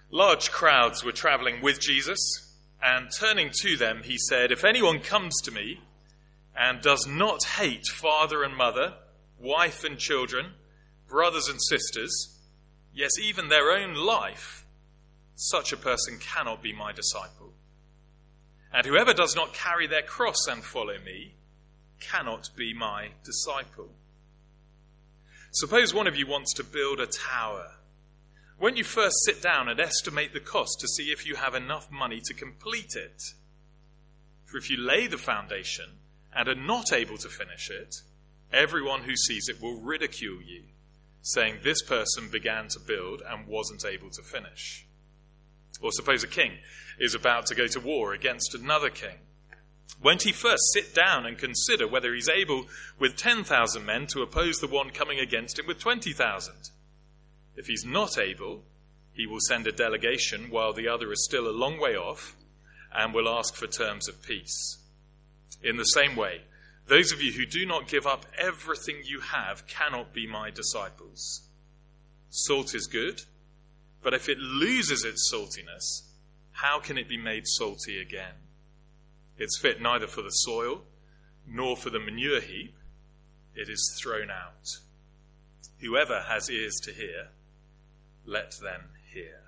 Large crowds were traveling with Jesus, and turning to them, he said, "If anyone comes to me and does not hate father and mother, wife and children, brothers and sisters, yes, even their own life, such a person cannot be my disciple. And whoever does not carry their cross and follow me cannot be my disciple." Suppose one of you wants to build a tower. When you first sit down and estimate the cost to see if you have enough money to complete it. For if you lay the foundation and are not able to finish it, everyone who sees it will ridicule you, saying, "This person began to build and wasn't able to finish." Or suppose a king is about to go to war against another king. Won't he first sit down and consider whether he's able with 10,000 men to oppose the one coming against him with 20,000? If he's not able, he will send a delegation while the other is still a long way off and will ask for terms of peace. In the same way, those of you who do not give up everything you have cannot be my disciples. Salt is good, but if it loses its saltiness, how can it be made salty again? It's fit neither for the soil nor for the manure heap. It is thrown out. Whoever has ears to hear, let them hear.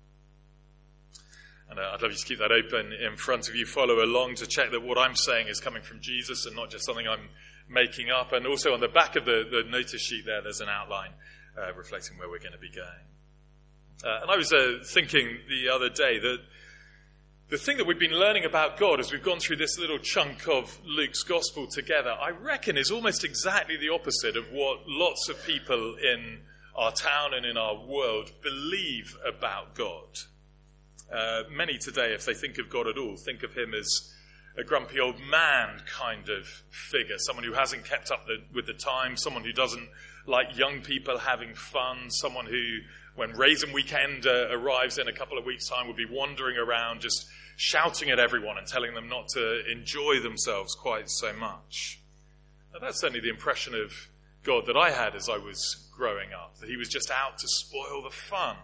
And I'd love you to keep that open in front of you. Follow along to check that what I'm saying is coming from Jesus and not just something I'm making up. And also on the back of the notice sheet there's an outline reflecting where we're going to be going. And I was thinking the other day that the thing that we've been learning about God as we've gone through this little chunk of Luke's gospel together, I reckon is almost exactly the opposite of what lots of people in our town and in our world believe about God. Many today, if they think of God at all, think of him as a grumpy old man kind of figure, someone who hasn't kept up with the times, someone who doesn't like young people having fun, someone who, when Raisin Weekend arrives in a couple of weeks' time, will be wandering around just shouting at everyone and telling them not to enjoy themselves quite so much. Now, that's certainly the impression of God that I had as I was growing up, that he was just out to spoil the fun.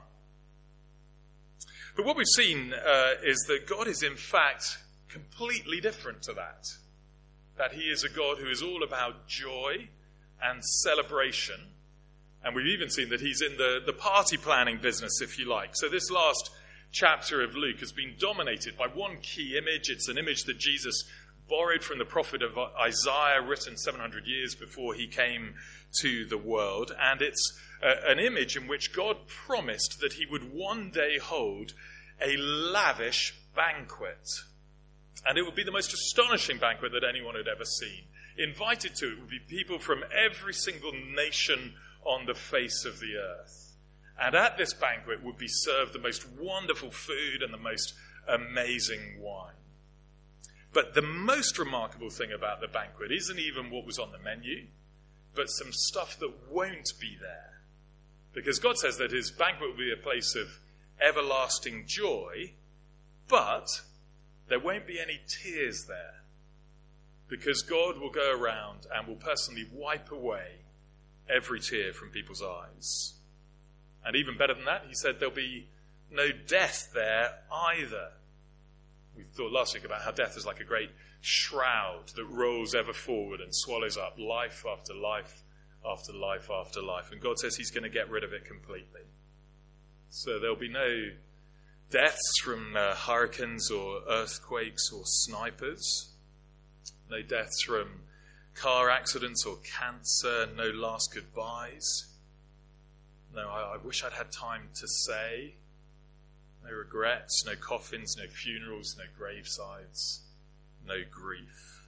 But what we've seen is that God is in fact completely different to that he is a God who is all about joy and celebration. And we've even seen that he's in the party planning business, if you like. So this last chapter of Luke has been dominated by one key image. It's an image that Jesus borrowed from the prophet of Isaiah, written 700 years before he came to the world. And it's an image in which God promised that he would one day hold a lavish banquet. And it would be the most astonishing banquet that anyone had ever seen. Invited to it would be people from every single nation on the face of the earth. And at this banquet would be served the most wonderful food and the most amazing wine. But the most remarkable thing about the banquet isn't even what was on the menu, but some stuff that won't be there. Because God says that his banquet will be a place of everlasting joy, but there won't be any tears there. Because God will go around and will personally wipe away every tear from people's eyes. And even better than that, he said there'll be no death there either. We thought last week about how death is like a great shroud that rolls ever forward and swallows up life after life after life after life. And God says he's going to get rid of it completely. So there'll be no deaths from hurricanes or earthquakes or snipers. No deaths from car accidents or cancer. No last goodbyes. No, I wish I'd had time to say. No regrets, no coffins, no funerals, no gravesides, no grief.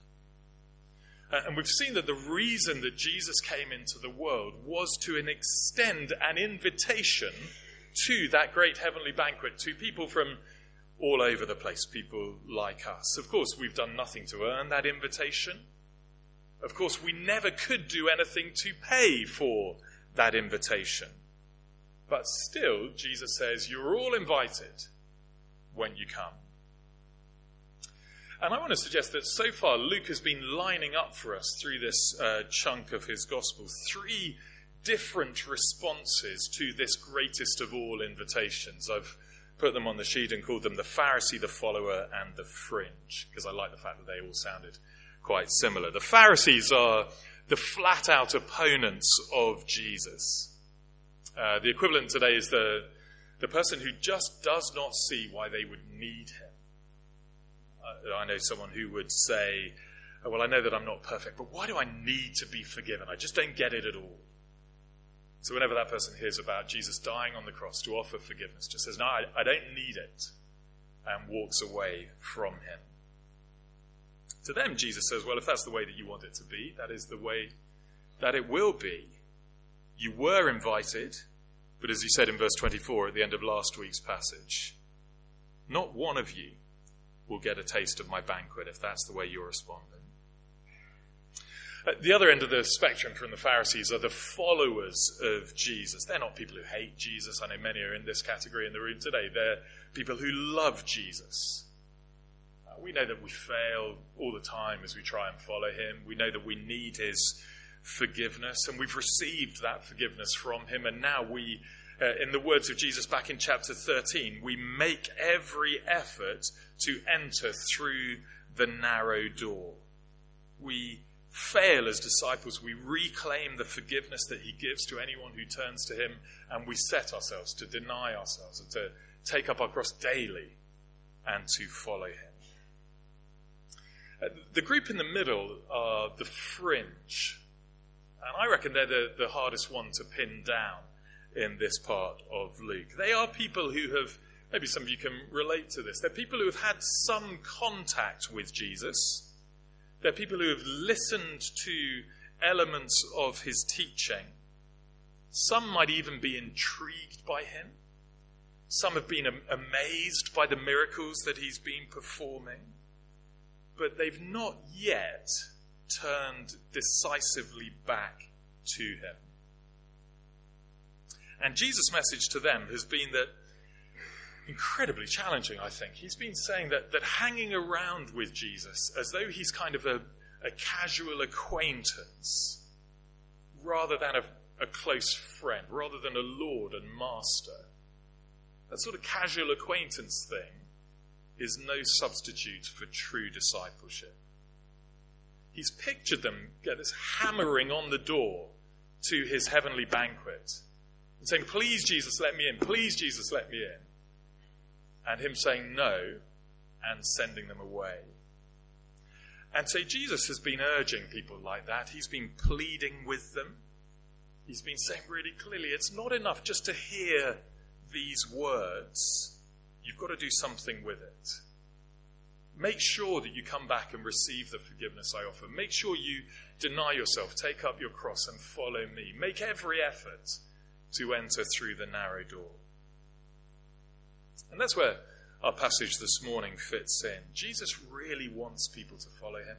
And we've seen that the reason that Jesus came into the world was to extend an invitation to that great heavenly banquet to people from all over the place, people like us. Of course, we've done nothing to earn that invitation. Of course, we never could do anything to pay for that invitation. But still, Jesus says, you're all invited when you come. And I want to suggest that so far, Luke has been lining up for us through this chunk of his gospel 3 different responses to this greatest of all invitations. I've put them on the sheet and called them the Pharisee, the follower, and the fringe, because I like the fact that they all sounded quite similar. The Pharisees are the flat-out opponents of Jesus. The equivalent today is the person who just does not see why they would need him. I know someone who would say, well, I know that I'm not perfect, but why do I need to be forgiven? I just don't get it at all. So whenever that person hears about Jesus dying on the cross to offer forgiveness, just says, no, I don't need it, and walks away from him. To them, Jesus says, well, if that's the way that you want it to be, that is the way that it will be. You were invited, but as he said in verse 24 at the end of last week's passage, not one of you will get a taste of my banquet if that's the way you're responding. At the other end of the spectrum from the Pharisees are the followers of Jesus. They're not people who hate Jesus. I know many are in this category in the room today. They're people who love Jesus. We know that we fail all the time as we try and follow him. We know that we need his forgiveness, and we've received that forgiveness from him. And now we, in the words of Jesus back in chapter 13, we make every effort to enter through the narrow door. We fail as disciples. We reclaim the forgiveness that he gives to anyone who turns to him, and we set ourselves to deny ourselves and to take up our cross daily and to follow him. The group in the middle are the fringe, and I reckon they're the hardest one to pin down in this part of Luke. They are people who have, maybe some of you can relate to this, they're people who have had some contact with Jesus. They're people who have listened to elements of his teaching. Some might even be intrigued by him. Some have been amazed by the miracles that he's been performing. But they've not yet turned decisively back to him. And Jesus' message to them has been that incredibly challenging, I think. He's been saying that hanging around with Jesus as though he's kind of a casual acquaintance rather than a close friend, rather than a lord and master, that sort of casual acquaintance thing is no substitute for true discipleship. He's pictured them get this hammering on the door to his heavenly banquet and saying, please, Jesus, let me in. Please, Jesus, let me in. And him saying no and sending them away. And so Jesus has been urging people like that. He's been pleading with them. He's been saying really clearly, it's not enough just to hear these words. You've got to do something with it. Make sure that you come back and receive the forgiveness I offer. Make sure you deny yourself, take up your cross and follow me. Make every effort to enter through the narrow door. And that's where our passage this morning fits in. Jesus really wants people to follow him.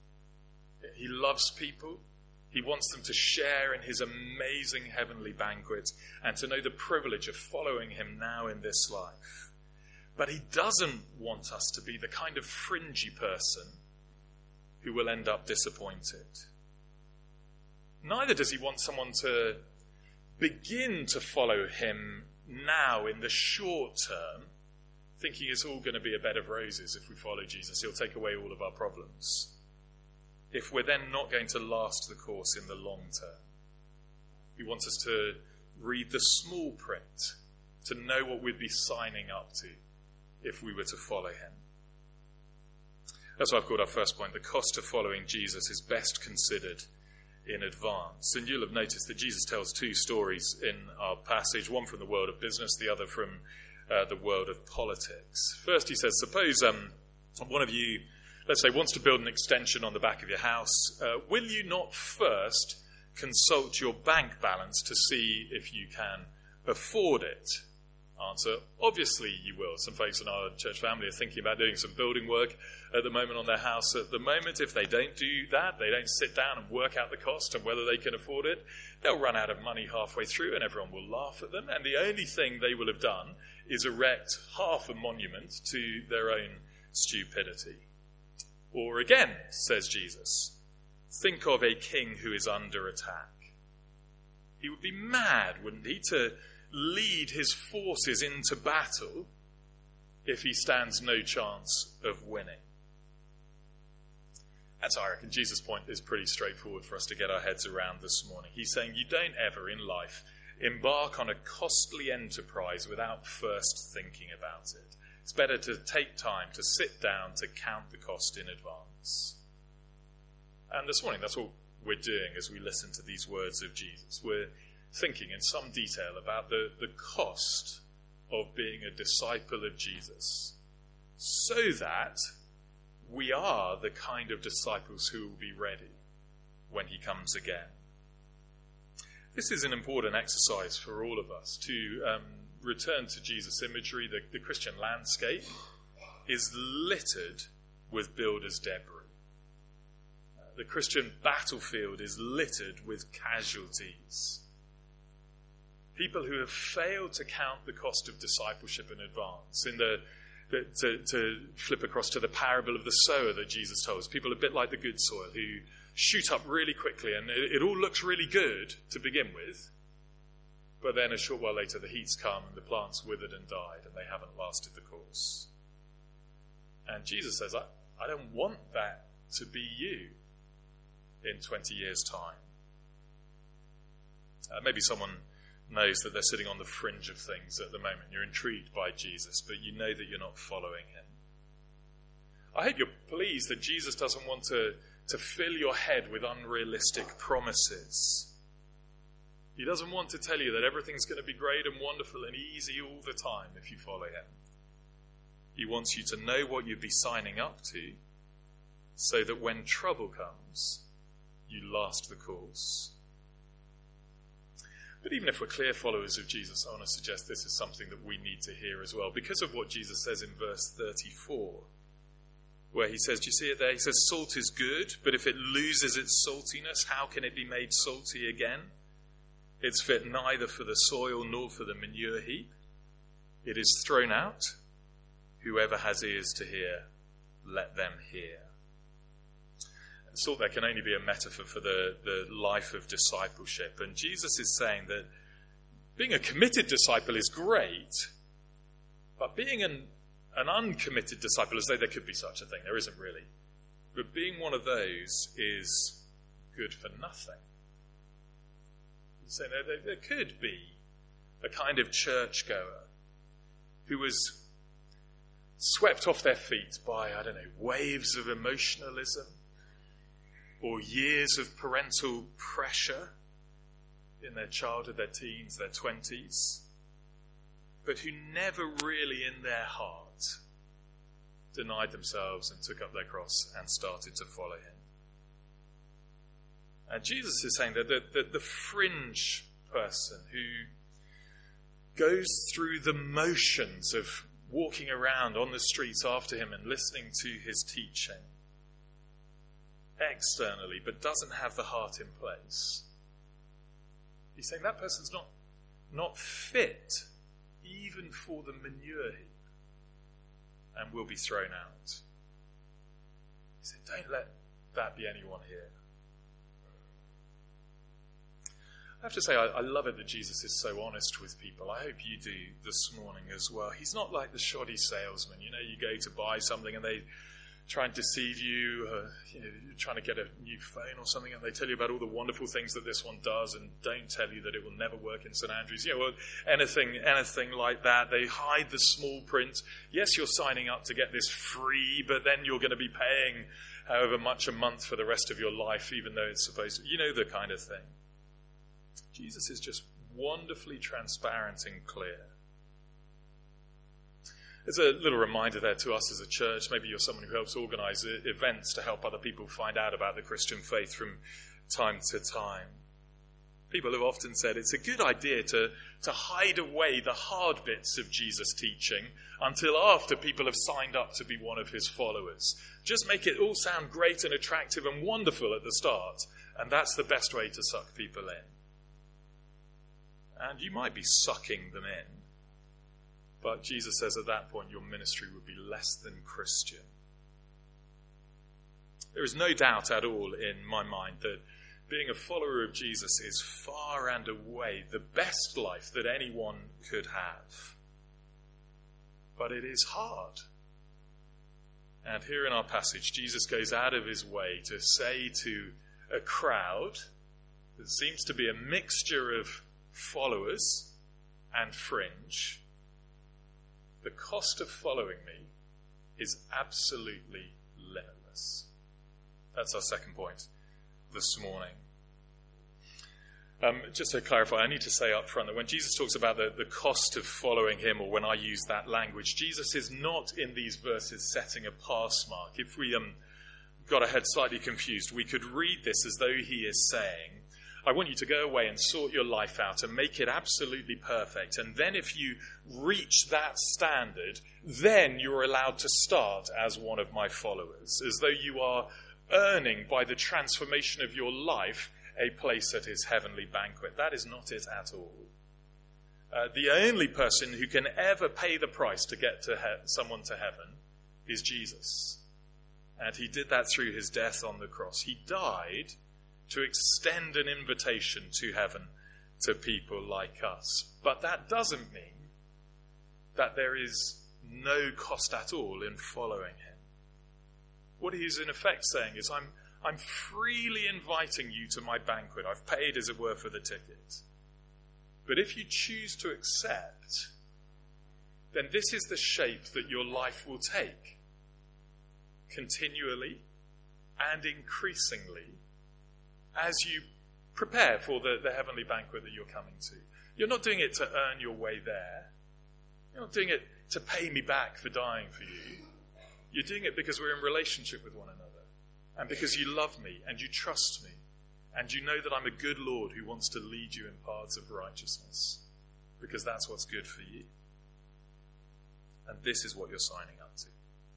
He loves people. He wants them to share in his amazing heavenly banquet and to know the privilege of following him now in this life. But he doesn't want us to be the kind of fringy person who will end up disappointed. Neither does he want someone to begin to follow him now in the short term, thinking it's all going to be a bed of roses if we follow Jesus. He'll take away all of our problems. If we're then not going to last the course in the long term. He wants us to read the small print, to know what we'd be signing up to if we were to follow him. That's why I've called our first point, the cost of following Jesus is best considered in advance. And you'll have noticed that Jesus tells two stories in our passage, one from the world of business, the other from the world of politics. First, he says, suppose one of you, let's say, wants to build an extension on the back of your house. Will you not first consult your bank balance to see if you can afford it? Answer, obviously you will. Some folks in our church family are thinking about doing some building work at the moment on their house. At the moment, if they don't do that, they don't sit down and work out the cost and whether they can afford it, they'll run out of money halfway through and everyone will laugh at them. And the only thing they will have done is erect half a monument to their own stupidity. Or again, says Jesus, think of a king who is under attack. He would be mad, wouldn't he, to lead his forces into battle if he stands no chance of winning. And so I reckon Jesus' point is pretty straightforward for us to get our heads around this morning. He's saying you don't ever in life embark on a costly enterprise without first thinking about it. It's better to take time to sit down to count the cost in advance. And this morning, that's what we're doing as we listen to these words of Jesus. We're thinking in some detail about the cost of being a disciple of Jesus, so that we are the kind of disciples who will be ready when he comes again. This is an important exercise for all of us to return to Jesus' imagery. The Christian landscape is littered with builders' debris. The Christian battlefield is littered with casualties. People who have failed to count the cost of discipleship in advance. To flip across to the parable of the sower that Jesus told us, people a bit like the good soil who shoot up really quickly, and it all looks really good to begin with, but then a short while later the heat's come and the plant's withered and died and they haven't lasted the course. And Jesus says, I don't want that to be you in 20 years' time. Maybe someone knows that they're sitting on the fringe of things at the moment. You're intrigued by Jesus, but you know that you're not following him. I hope you're pleased that Jesus doesn't want to fill your head with unrealistic promises. He doesn't want to tell you that everything's going to be great and wonderful and easy all the time if you follow him. He wants you to know what you'd be signing up to, so that when trouble comes, you last the course. But even if we're clear followers of Jesus, I want to suggest this is something that we need to hear as well, because of what Jesus says in verse 34, where he says, do you see it there? He says, salt is good, but if it loses its saltiness, how can it be made salty again? It's fit neither for the soil nor for the manure heap. It is thrown out. Whoever has ears to hear, let them hear. Salt there can only be a metaphor for the life of discipleship. And Jesus is saying that being a committed disciple is great, but being an uncommitted disciple, as though there could be such a thing, there isn't really. But being one of those is good for nothing. He's saying there could be a kind of churchgoer who was swept off their feet by, waves of emotionalism, or years of parental pressure in their childhood, their teens, their 20s, but who never really in their heart denied themselves and took up their cross and started to follow him. And Jesus is saying that the fringe person who goes through the motions of walking around on the streets after him and listening to his teaching externally, but doesn't have the heart in place. He's saying that person's not fit even for the manure heap and will be thrown out. He said, don't let that be anyone here. I have to say, I love it that Jesus is so honest with people. I hope you do this morning as well. He's not like the shoddy salesman. You go to buy something and they try and deceive you. You're trying to get a new phone or something, and they tell you about all the wonderful things that this one does and don't tell you that it will never work in St. Andrews. Anything like that. They hide the small print. Yes, you're signing up to get this free, but then you're going to be paying however much a month for the rest of your life, even though it's supposed to, the kind of thing. Jesus is just wonderfully transparent and clear. There's a little reminder there to us as a church. Maybe you're someone who helps organise events to help other people find out about the Christian faith from time to time. People have often said it's a good idea to hide away the hard bits of Jesus' teaching until after people have signed up to be one of his followers. Just make it all sound great and attractive and wonderful at the start, and that's the best way to suck people in. And you might be sucking them in, but Jesus says at that point your ministry would be less than Christian. There is no doubt at all in my mind that being a follower of Jesus is far and away the best life that anyone could have. but it is hard. And here in our passage, Jesus goes out of his way to say to a crowd that seems to be a mixture of followers and fringe, the cost of following me is absolutely limitless. That's our second point this morning. Just to clarify, I need to say up front that when Jesus talks about the cost of following him, or when I use that language, Jesus is not in these verses setting a pass mark. If we got our head slightly confused, we could read this as though he is saying, I want you to go away and sort your life out and make it absolutely perfect. And then if you reach that standard, then you're allowed to start as one of my followers, as though you are earning by the transformation of your life a place at his heavenly banquet. That is not it at all. The only person who can ever pay the price to get to someone to heaven is Jesus. And he did that through his death on the cross. He died to extend an invitation to heaven to people like us. But that doesn't mean that there is no cost at all in following him. What he's in effect saying is, I'm freely inviting you to my banquet. I've paid, as it were, for the ticket. But if you choose to accept, then this is the shape that your life will take, continually and increasingly, as you prepare for the heavenly banquet that you're coming to. You're not doing it to earn your way there. You're not doing it to pay me back for dying for you. You're doing it because we're in relationship with one another, and because you love me and you trust me, and you know that I'm a good Lord who wants to lead you in paths of righteousness, because that's what's good for you. And this is what you're signing up to.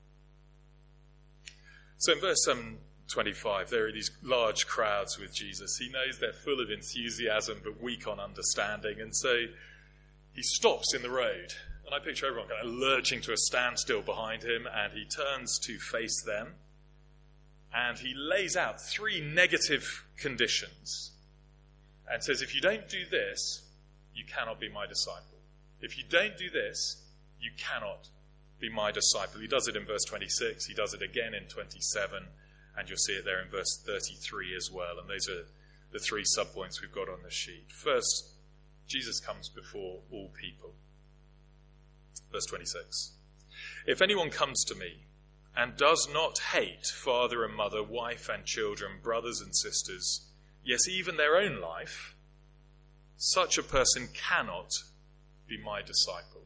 So in verse 25, there are these large crowds with Jesus. He knows they're full of enthusiasm but weak on understanding, and so he stops in the road. And I picture everyone kind of lurching to a standstill behind him, and he turns to face them. And he lays out 3 negative conditions and says, if you don't do this, you cannot be my disciple. If you don't do this, you cannot be my disciple. He does it in verse 26. He does it again in 27. And you'll see it there in verse 33 as well. And those are the 3 subpoints we've got on the sheet. First, Jesus comes before all people. Verse 26. If anyone comes to me and does not hate father and mother, wife and children, brothers and sisters, yes, even their own life, such a person cannot be my disciple.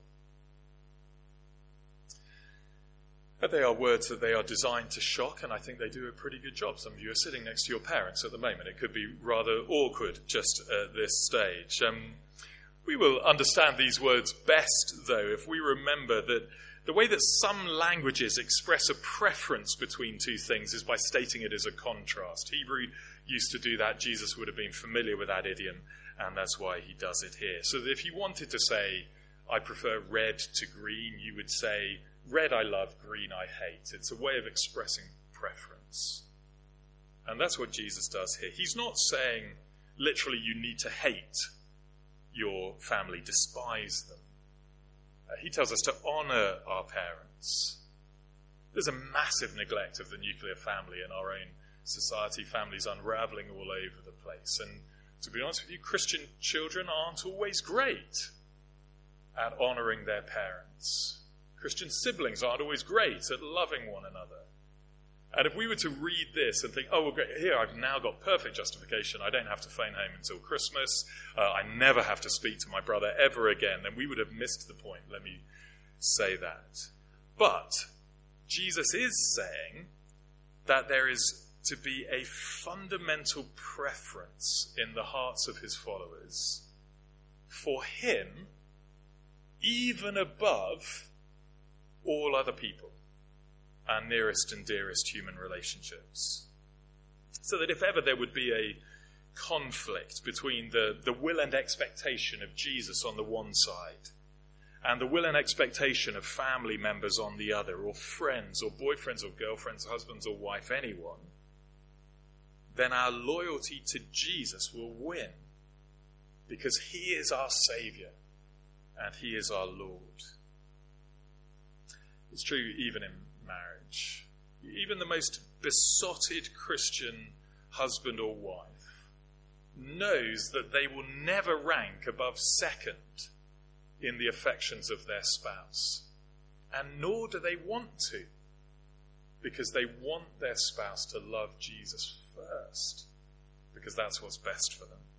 But they are words that they are designed to shock, and I think they do a pretty good job. Some of you are sitting next to your parents at the moment. It could be rather awkward just at this stage. We will understand these words best, though, if we remember that the way that some languages express a preference between 2 things is by stating it as a contrast. Hebrew used to do that. Jesus would have been familiar with that idiom, and that's why he does it here. So that if you wanted to say, I prefer red to green, you would say, red I love, green I hate. It's a way of expressing preference. And that's what Jesus does here. He's not saying, literally, you need to hate your family, despise them. He tells us to honour our parents. There's a massive neglect of the nuclear family in our own society. Families unravelling all over the place. And to be honest with you, Christian children aren't always great at honouring their parents. Christian siblings aren't always great at loving one another. And if we were to read this and think, oh, well, great, here I've now got perfect justification. I don't have to phone home until Christmas. I never have to speak to my brother ever again. Then we would have missed the point. Let me say that. But Jesus is saying that there is to be a fundamental preference in the hearts of his followers for him, even above all other people. Our nearest and dearest human relationships. So that if ever there would be a conflict between the will and expectation of Jesus on the one side and the will and expectation of family members on the other, or friends or boyfriends or girlfriends, husbands or wife, anyone, then our loyalty to Jesus will win, because he is our Saviour and he is our Lord. It's true even in marriage. Even the most besotted Christian husband or wife knows that they will never rank above second in the affections of their spouse. And nor do they want to, because they want their spouse to love Jesus first, because that's what's best for them.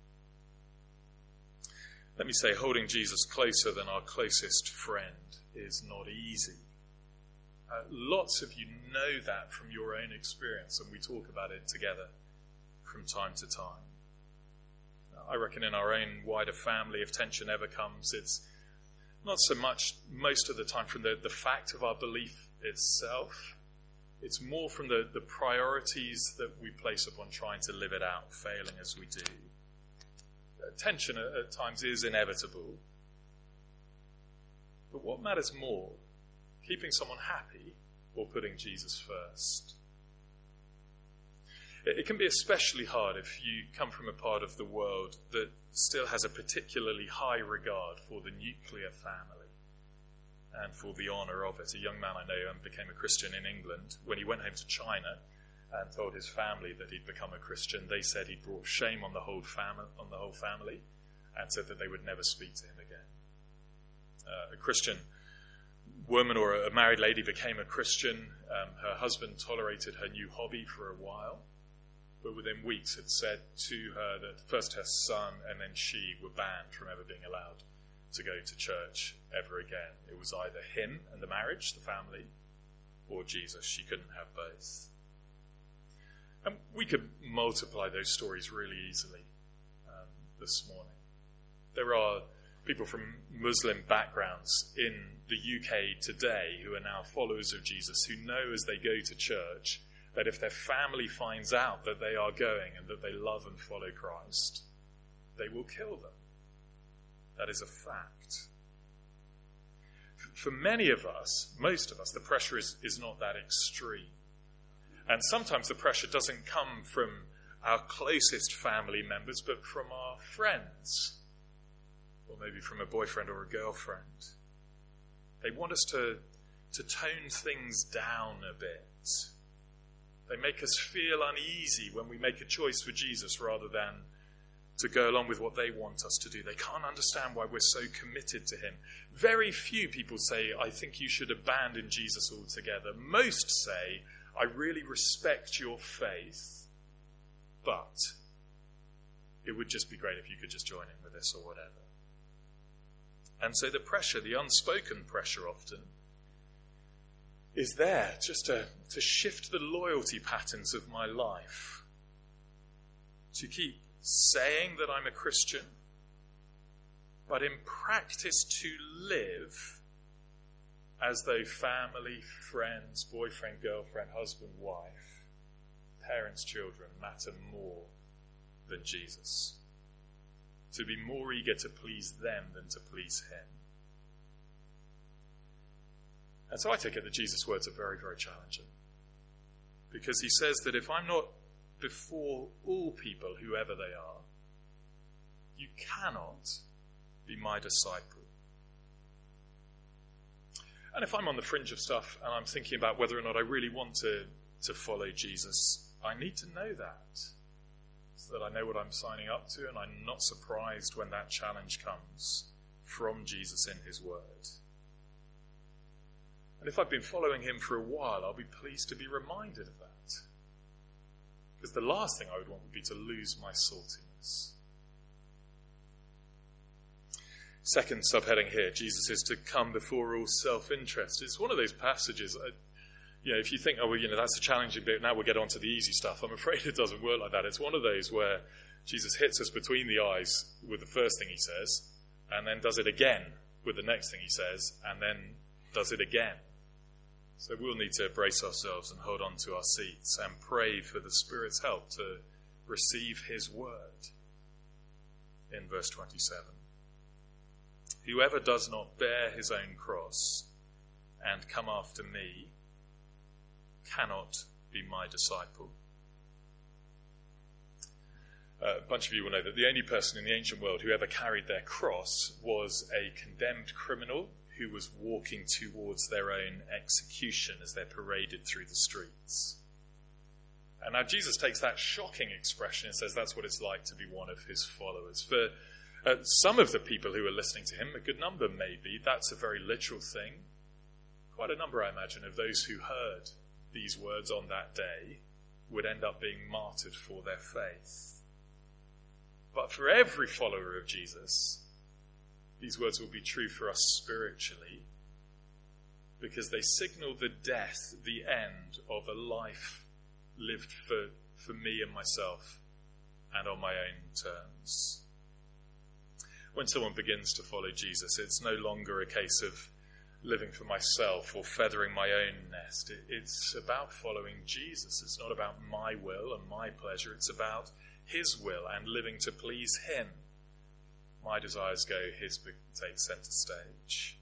Let me say, holding Jesus closer than our closest friend is not easy. Lots of you know that from your own experience, and we talk about it together from time to time. I reckon in our own wider family, if tension ever comes, it's not so much most of the time from the fact of our belief itself. It's more from the priorities that we place upon trying to live it out, failing as we do. Tension at times is inevitable. But what matters more, keeping someone happy or putting Jesus first? It can be especially hard if you come from a part of the world that still has a particularly high regard for the nuclear family and for the honour of it. A young man I know became a Christian in England. When he went home to China and told his family that he'd become a Christian, they said he'd brought shame on the whole family and said that they would never speak to him again. A Christian woman or a married lady became a Christian. Her husband tolerated her new hobby for a while, but within weeks had said to her that first her son and then she were banned from ever being allowed to go to church ever again. It was either him and the marriage, the family, or Jesus. She couldn't have both. And we could multiply those stories really easily this morning. There are people from Muslim backgrounds in the UK today who are now followers of Jesus, who know as they go to church that if their family finds out that they are going and that they love and follow Christ, they will kill them. That is a fact. For many of us, most of us, the pressure is not that extreme. And sometimes the pressure doesn't come from our closest family members, but from our friends, or maybe from a boyfriend or a girlfriend. They want us to tone things down a bit. They make us feel uneasy when we make a choice for Jesus rather than to go along with what they want us to do. They can't understand why we're so committed to him. Very few people say, I think you should abandon Jesus altogether. Most say, I really respect your faith, but it would just be great if you could just join in with this or whatever. And so the pressure, the unspoken pressure often, is there just to shift the loyalty patterns of my life, to keep saying that I'm a Christian, but in practice to live as though family, friends, boyfriend, girlfriend, husband, wife, parents, children matter more than Jesus. To be more eager to please them than to please him. And so I take it that Jesus' words are very, very challenging. Because he says that if I'm not before all people, whoever they are, you cannot be my disciple. And if I'm on the fringe of stuff and I'm thinking about whether or not I really want to follow Jesus, I need to know that, so that I know what I'm signing up to and I'm not surprised when that challenge comes from Jesus in his word. And if I've been following him for a while, I'll be pleased to be reminded of that. Because the last thing I would want would be to lose my saltiness. Second subheading here, Jesus is to come before all self-interest. It's one of those passages, if you think, that's a challenging bit, now we'll get on to the easy stuff. I'm afraid it doesn't work like that. It's one of those where Jesus hits us between the eyes with the first thing he says, and then does it again with the next thing he says, and then does it again. So we'll need to brace ourselves and hold on to our seats and pray for the Spirit's help to receive his word. In verse 27. Whoever does not bear his own cross and come after me cannot be my disciple. A bunch of you will know that the only person in the ancient world who ever carried their cross was a condemned criminal who was walking towards their own execution as they're paraded through the streets. And now Jesus takes that shocking expression and says that's what it's like to be one of his followers. For some of the people who are listening to him, a good number maybe, that's a very literal thing. Quite a number, I imagine, of those who heard these words on that day would end up being martyred for their faith. But for every follower of Jesus, these words will be true for us spiritually, because they signal the death, the end of a life lived for me and myself and on my own terms. When someone begins to follow Jesus, it's no longer a case of living for myself or feathering my own nest. It's about following Jesus. It's not about my will and my pleasure. It's about his will and living to please him. My desires go, his take centre stage.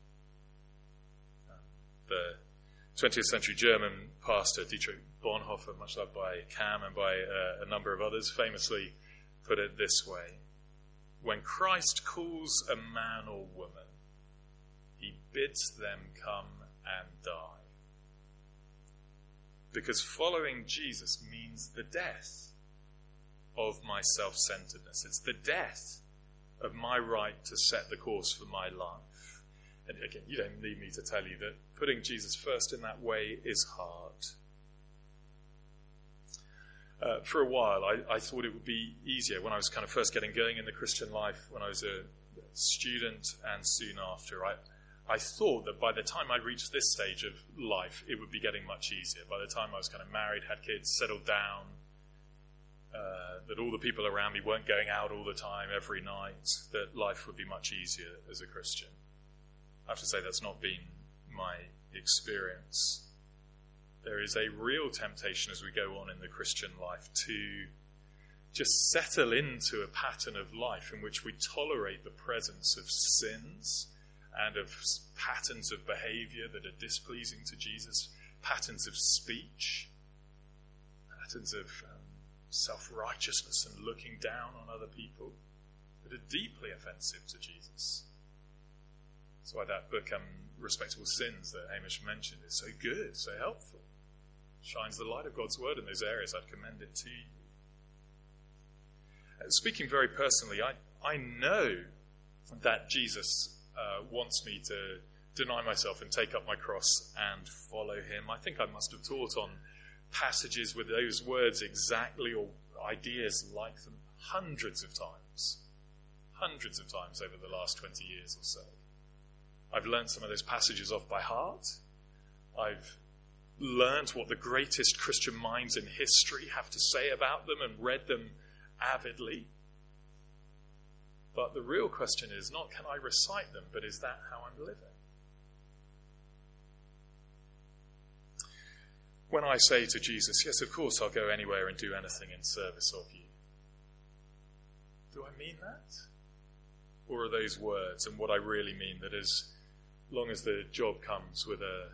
The 20th century German pastor Dietrich Bonhoeffer, much loved by Cam and by a number of others, famously put it this way: when Christ calls a man or woman, he bids them come and die. Because following Jesus means the death of my self-centeredness. It's the death of my right to set the course for my life. And again, you don't need me to tell you that putting Jesus first in that way is hard. For a while, I thought it would be easier when I was kind of first getting going in the Christian life, when I was a student and soon after. I thought that by the time I reached this stage of life, it would be getting much easier. By the time I was kind of married, had kids, settled down, that all the people around me weren't going out all the time, every night, that life would be much easier as a Christian. I have to say that's not been my experience. There is a real temptation as we go on in the Christian life to just settle into a pattern of life in which we tolerate the presence of sins and of patterns of behavior that are displeasing to Jesus, patterns of speech, patterns of self-righteousness and looking down on other people that are deeply offensive to Jesus. That's why that book, Respectable Sins, that Hamish mentioned, is so good, so helpful. Shines the light of God's word in those areas. I'd commend it to you. Speaking very personally, I know that Jesus wants me to deny myself and take up my cross and follow him. I think I must have taught on passages with those words exactly, or ideas like them, hundreds of times over the last 20 years or so. I've learned some of those passages off by heart. I've learned what the greatest Christian minds in history have to say about them and read them avidly. But the real question is not, can I recite them, but is that how I'm living? When I say to Jesus, yes, of course, I'll go anywhere and do anything in service of you, do I mean that? Or are those words and what I really mean that as long as the job comes with a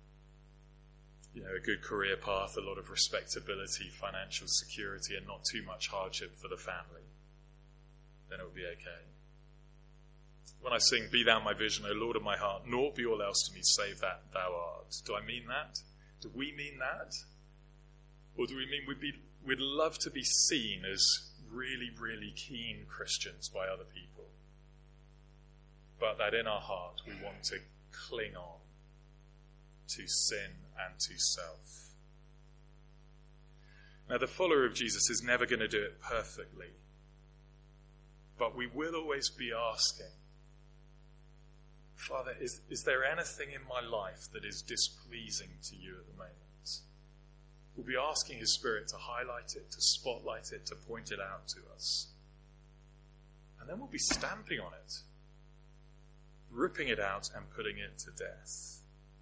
good career path, a lot of respectability, financial security, and not too much hardship for the family, then it will be okay. When I sing, be thou my vision, O Lord of my heart, naught be all else to me save that thou art, do I mean that? Do we mean that? Or do we mean we'd love to be seen as really, really keen Christians by other people, but that in our heart we want to cling on to sin and to self? Now, the follower of Jesus is never going to do it perfectly, but we will always be asking, Father, is there anything in my life that is displeasing to you at the moment? We'll be asking his Spirit to highlight it, to spotlight it, to point it out to us. And then we'll be stamping on it, ripping it out and putting it to death.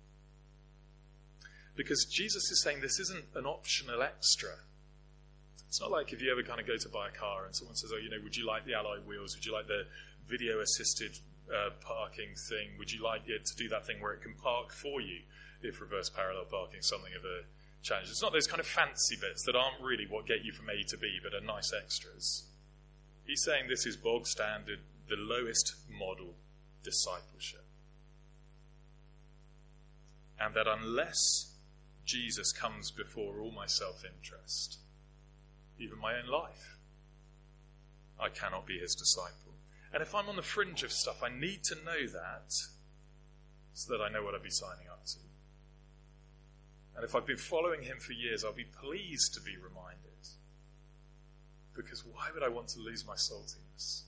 Because Jesus is saying this isn't an optional extra. It's not like if you ever kind of go to buy a car and someone says, would you like the alloy wheels? Would you like the video-assisted parking thing? Would you like it to do that thing where it can park for you if reverse parallel parking is something of a challenge? It's not those kind of fancy bits that aren't really what get you from A to B, but are nice extras. He's saying this is bog standard, the lowest model discipleship. and that unless Jesus comes before all my self-interest, even my own life, I cannot be his disciple. And if I'm on the fringe of stuff, I need to know that so that I know what I'd be signing up to. And if I've been following him for years, I'll be pleased to be reminded. Because why would I want to lose my saltiness?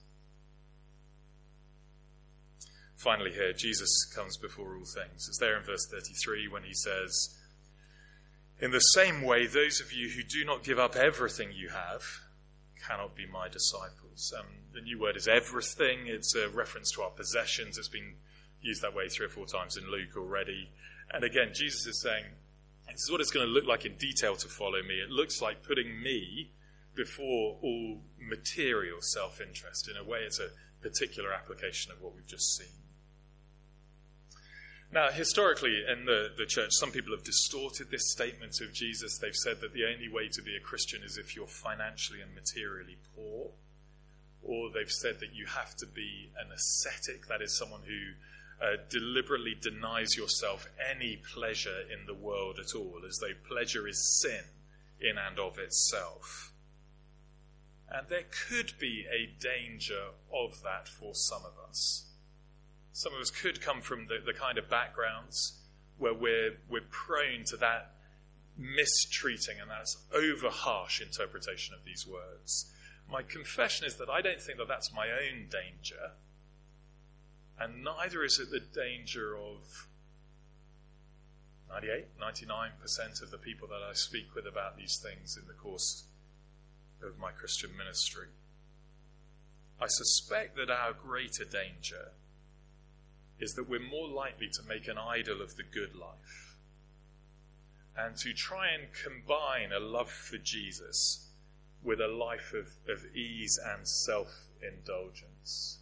Finally here, Jesus comes before all things. It's there in verse 33 when he says, "In the same way, those of you who do not give up everything you have cannot be my disciples." The new word is everything. It's a reference to our possessions. It's been used that way 3 or 4 times in Luke already. And again, Jesus is saying, this is what it's going to look like in detail to follow me. It looks like putting me before all material self-interest. In a way, it's a particular application of what we've just seen. Now, historically in the church, some people have distorted this statement of Jesus. They've said that the only way to be a Christian is if you're financially and materially poor. Or they've said that you have to be an ascetic, that is someone who deliberately denies yourself any pleasure in the world at all, as though pleasure is sin in and of itself. And there could be a danger of that for some of us. Some of us could come from the kind of backgrounds where we're prone to that mistreating and that's over harsh interpretation of these words. My confession is that I don't think that that's my own danger, and neither is it the danger of 99% of the people that I speak with about these things in the course of my Christian ministry. I suspect that our greater danger is that we're more likely to make an idol of the good life and to try and combine a love for Jesus with a life of ease and self-indulgence.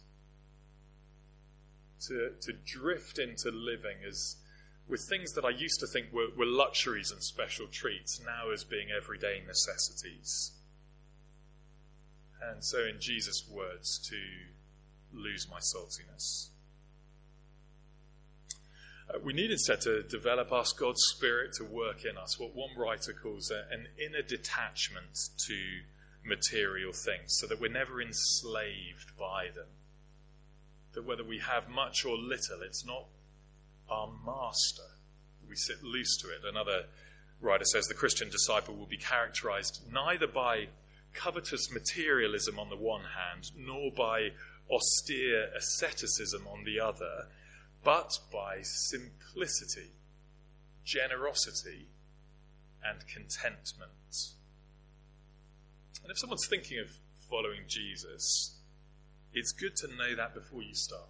To drift into living as with things that I used to think were luxuries and special treats, now as being everyday necessities. And so in Jesus' words, to lose my saltiness. We need instead to develop, ask God's Spirit to work in us, what one writer calls an inner detachment to material things, so that we're never enslaved by them. That whether we have much or little, it's not our master. We sit loose to it. Another writer says the Christian disciple will be characterized neither by covetous materialism on the one hand, nor by austere asceticism on the other, but by simplicity, generosity, and contentment. And if someone's thinking of following Jesus, it's good to know that before you start.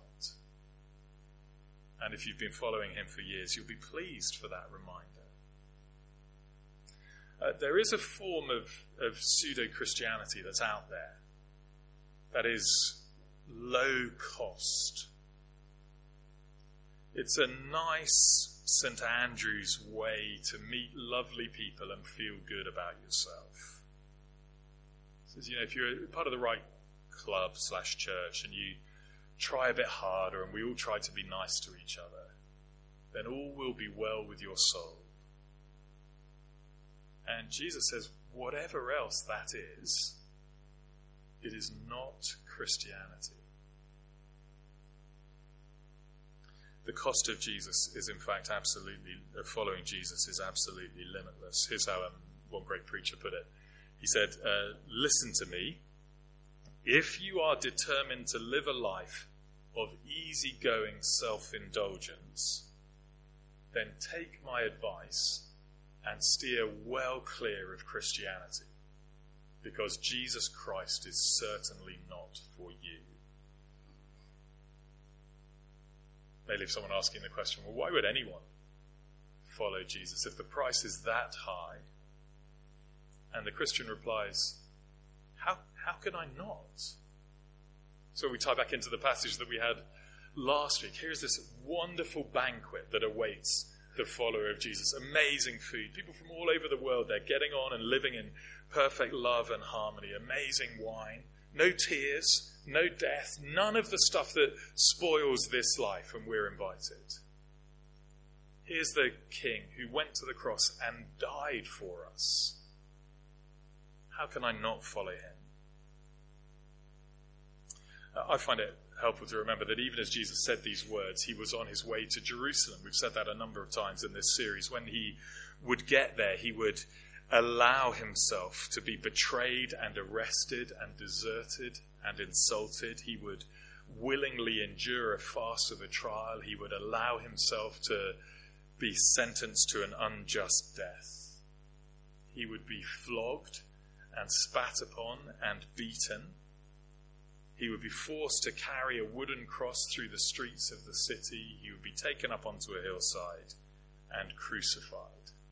And if you've been following him for years, you'll be pleased for that reminder. There is a form of pseudo-Christianity that's out there that is low cost. It's a nice St. Andrew's way to meet lovely people and feel good about yourself. It says, if you're part of the right club/church and you try a bit harder and we all try to be nice to each other, then all will be well with your soul. And Jesus says, whatever else that is, it is not Christianity. The cost of Jesus is, in fact, following Jesus is absolutely limitless. Here's how one great preacher put it. He said, listen to me. If you are determined to live a life of easygoing self-indulgence, then take my advice and steer well clear of Christianity, because Jesus Christ is certainly not for you. May leave someone asking the question, well, why would anyone follow Jesus if the price is that high? And the Christian replies, how can I not? So we tie back into the passage that we had last week. Here's this wonderful banquet that awaits the follower of Jesus. Amazing food. People from all over the world, they're getting on and living in perfect love and harmony. Amazing wine. No tears, no death, none of the stuff that spoils this life, and we're invited. Here's the King who went to the cross and died for us. How can I not follow him? I find it helpful to remember that even as Jesus said these words, he was on his way to Jerusalem. We've said that a number of times in this series. When he would get there, he would allow himself to be betrayed and arrested and deserted and insulted. He would willingly endure a farce of a trial. He would allow himself to be sentenced to an unjust death. He would be flogged and spat upon and beaten. He would be forced to carry a wooden cross through the streets of the city. He would be taken up onto a hillside and crucified.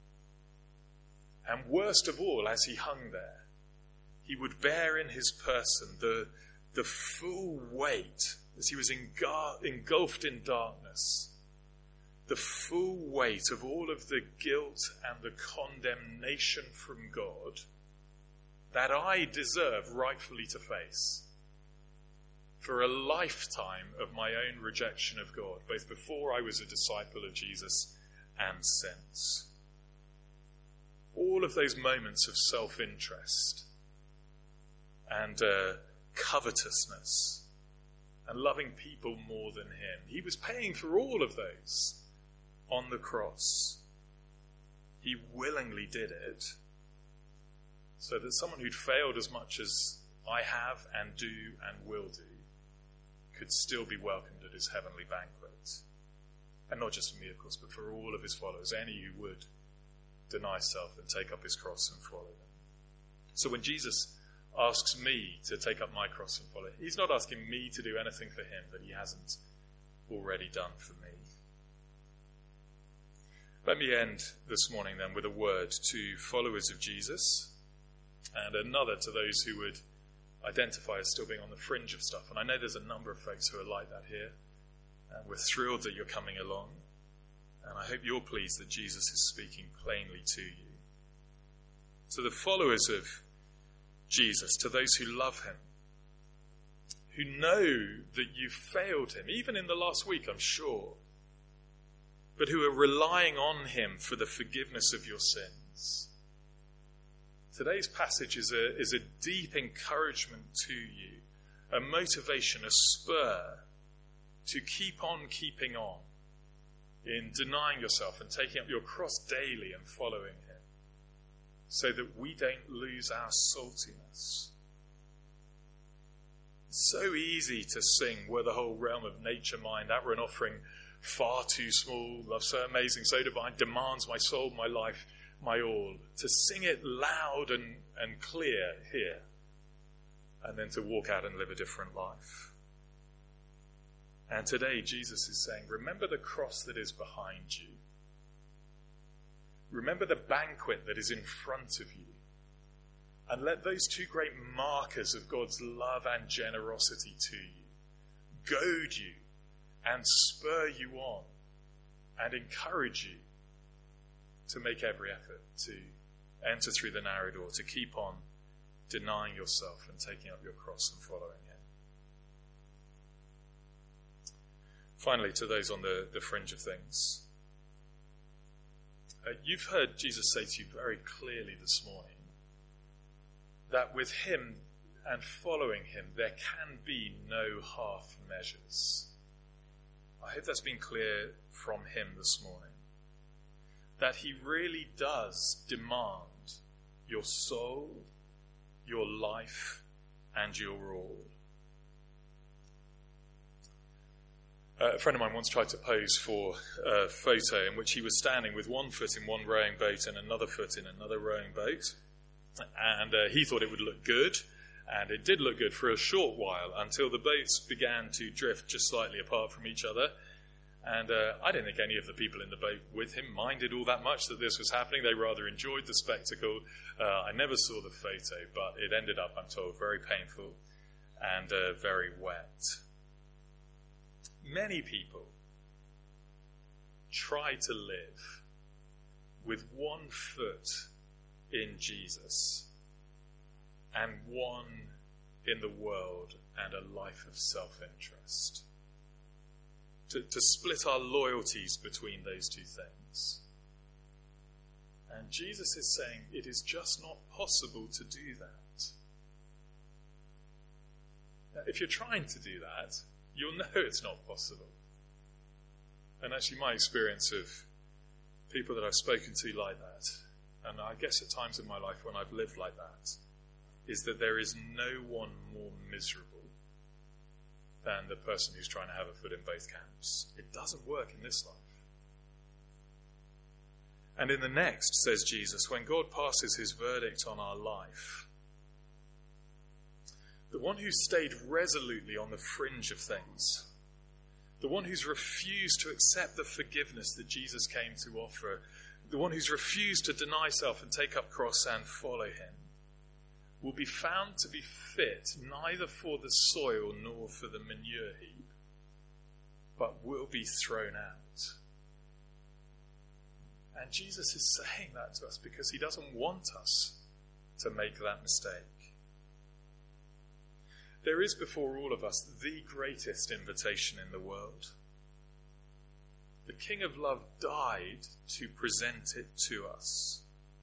And worst of all, as he hung there, he would bear in his person the full weight, as he was engulfed in darkness, the full weight of all of the guilt and the condemnation from God that I deserve rightfully to face for a lifetime of my own rejection of God, both before I was a disciple of Jesus and since. All of those moments of self-interest and covetousness and loving people more than him. He was paying for all of those on the cross. He willingly did it so that someone who'd failed as much as I have and do and will do could still be welcomed at his heavenly banquet. And not just for me, of course, but for all of his followers, any who would deny self and take up his cross and follow him. So when Jesus asks me to take up my cross and follow him, he's not asking me to do anything for him that he hasn't already done for me. Let me end this morning then with a word to followers of Jesus and another to those who would identify as still being on the fringe of stuff. And I know there's a number of folks who are like that here. And we're thrilled that you're coming along. And I hope you're pleased that Jesus is speaking plainly to you. To the followers of Jesus, to those who love him, who know that you've failed him, even in the last week, I'm sure, but who are relying on him for the forgiveness of your sins. Today's passage is a deep encouragement to you, a motivation, a spur to keep on keeping on in denying yourself and taking up your cross daily and following him, so that we don't lose our saltiness. It's so easy to sing "Were the whole realm of nature mine, that were an offering far too small, love so amazing, so divine, demands my soul, my life, my all." To sing it loud and clear here, and then to walk out and live a different life. And today Jesus is saying, remember the cross that is behind you. Remember the banquet that is in front of you. And let those two great markers of God's love and generosity to you goad you and spur you on and encourage you to make every effort to enter through the narrow door, to keep on denying yourself and taking up your cross and following him. Finally, to those on the fringe of things, you've heard Jesus say to you very clearly this morning that with him and following him, there can be no half measures. I hope that's been clear from him this morning. That he really does demand your soul, your life, and your all. A friend of mine once tried to pose for a photo in which he was standing with one foot in one rowing boat and another foot in another rowing boat. And he thought it would look good, and it did look good for a short while until the boats began to drift just slightly apart from each other. And I don't think any of the people in the boat with him minded all that much that this was happening. They rather enjoyed the spectacle. I never saw the photo, but it ended up, I'm told, very painful and very wet. Many people try to live with one foot in Jesus and one in the world and a life of self-interest. To split our loyalties between those two things. things. And Jesus is saying it is just not possible to do that. Now, if you're trying to do that, you'll know it's not possible. And actually my experience of people that I've spoken to like that, and I guess at times in my life when I've lived like that, is that there is no one more miserable than the person who's trying to have a foot in both camps. It doesn't work in this life. And in the next, says Jesus, when God passes his verdict on our life, the one who stayed resolutely on the fringe of things, the one who's refused to accept the forgiveness that Jesus came to offer, the one who's refused to deny self and take up cross and follow him, will be found to be fit neither for the soil nor for the manure heap, but will be thrown out. And Jesus is saying that to us because he doesn't want us to make that mistake. There is before all of us the greatest invitation in the world. The King of Love died to present it to us.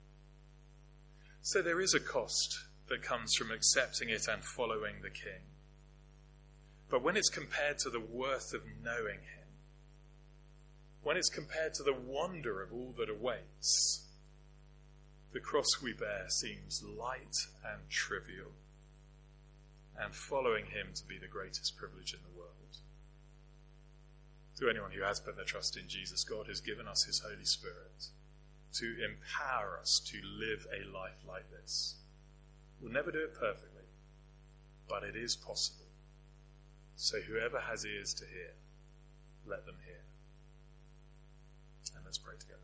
So there is a cost that comes from accepting it and following the King. But when it's compared to the worth of knowing him, when it's compared to the wonder of all that awaits, the cross we bear seems light and trivial, and following him to be the greatest privilege in the world. To anyone who has put their trust in Jesus, God has given us his Holy Spirit to empower us to live a life like this. We'll never do it perfectly, but it is possible. So whoever has ears to hear, let them hear. And let's pray together.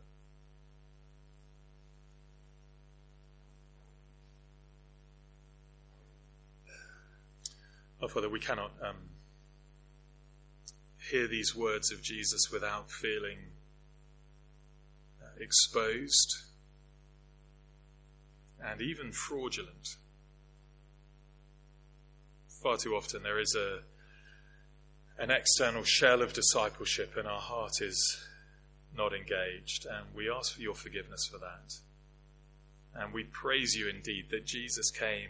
Oh, Father, we cannot hear these words of Jesus without feeling exposed and even fraudulent. Far too often there is an external shell of discipleship and our heart is not engaged, and we ask for your forgiveness for that. And we praise you indeed that Jesus came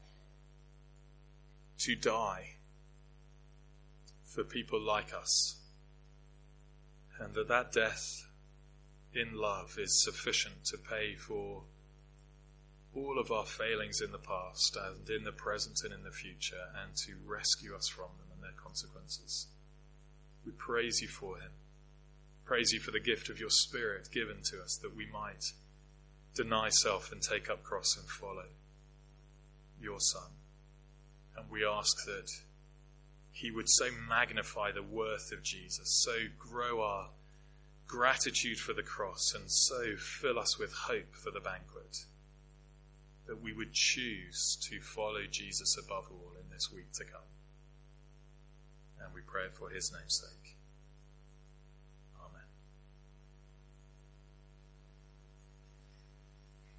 to die for people like us, and that death in love is sufficient to pay for all of our failings in the past and in the present and in the future, and to rescue us from them and their consequences. We praise you for him. Praise you for the gift of your Spirit given to us, that we might deny self and take up cross and follow your Son. And we ask that he would so magnify the worth of Jesus, so grow our gratitude for the cross, and so fill us with hope for the banquet, that we would choose to follow Jesus above all in this week to come. And we pray it for his name's sake.